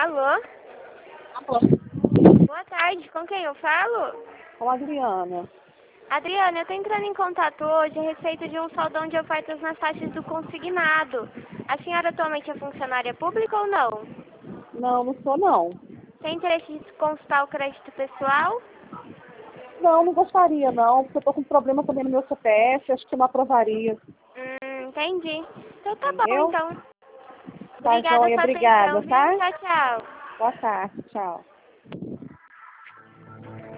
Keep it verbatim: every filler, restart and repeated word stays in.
Alô? Alô? Boa tarde, com quem eu falo? Com a Adriana. Adriana, eu tô entrando em contato hoje a respeito de um saldão de ofertas nas taxas do consignado. A senhora atualmente é funcionária pública ou não? Não, não sou não. Tem interesse em consultar o crédito pessoal? Não, não gostaria não, porque eu tô com problema também no meu C P F, acho que não aprovaria. Hum, entendi. Então tá bom, Entendeu? então. Tá Obrigada joia, pela atenção, obrigada, viu? tá? Tchau, tchau. Boa tarde, tchau.